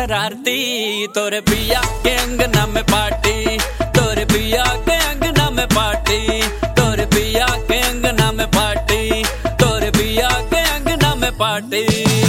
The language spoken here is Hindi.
शरारती, तोरे पिया के अंगना में पार्टी, तोरे पिया के अंगना में पार्टी, तोरे पिया के अंगना में पार्टी, तोरे पिया के अंगना में पार्टी।